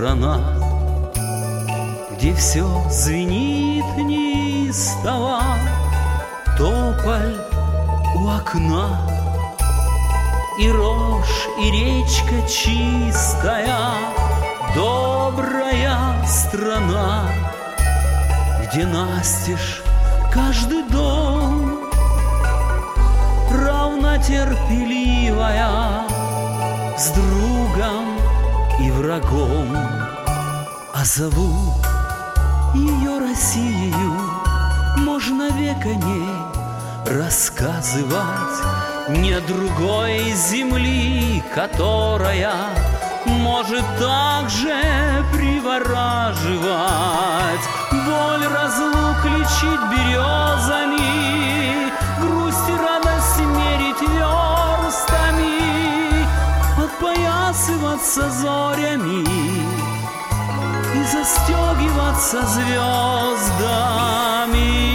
страна, где все звенит неистово, тополь у окна, и рожь, и речка чистая, добрая страна, где настежь каждый дом, равнотерпеливая с другом и врагом. А зовут ее Россию, можно век о ней рассказывать. Нет другой земли, которая может так же привораживать. Боль разлук лечить березами, грусть и радость мерить верстами, подпоясываться зорями и застегиваться звездами.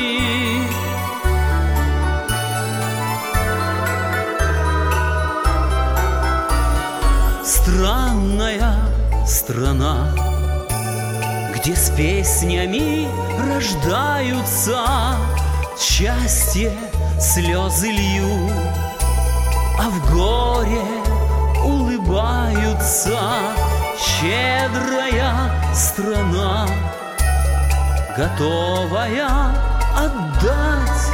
Странная страна, где с песнями рождаются, счастье слезы льют, а в горе улыбаются. Щедрая страна, готовая отдать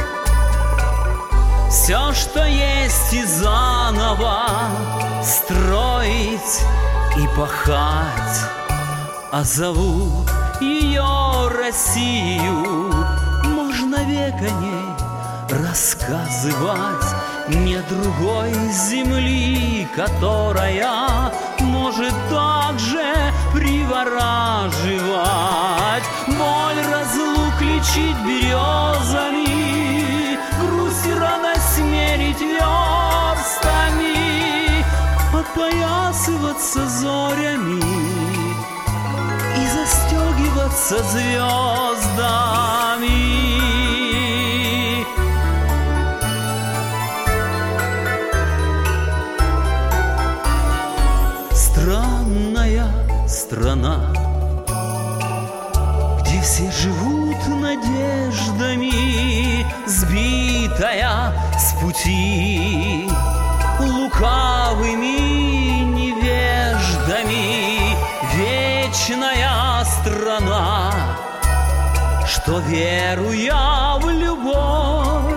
все, что есть, и заново строить и пахать. А зовут ее Россию, можно век о ней рассказывать. Нет другой земли, которая может так же привораживать. Боль разлук лечить березами, грусть и радость мерить верстами, подпоясываться зорями и застегиваться звездами. Странная страна, где все живут надеждами, сбитая с пути лукавыми невеждами. Вечная страна, что, веруя в любовь,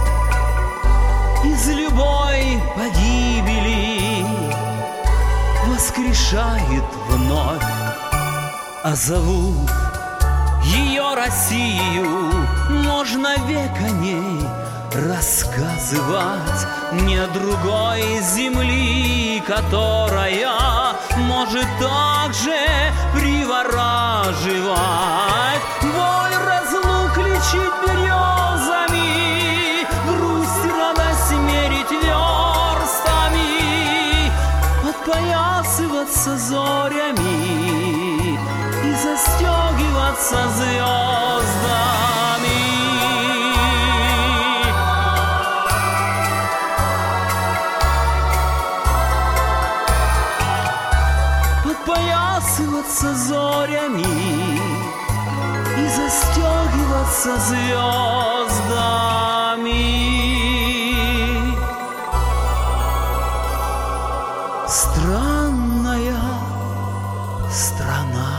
из любой погибели воскрешает вновь. А зовут ее Россию, можно век о ней рассказывать. Нет другой земли, которая может так же привораживать. Боль разлук лечить березами, грусть и радость мерить верстами, подпоясываться зорями и застегиваться звездами. Подпоясываться зорями и застегиваться звездами. Странная страна.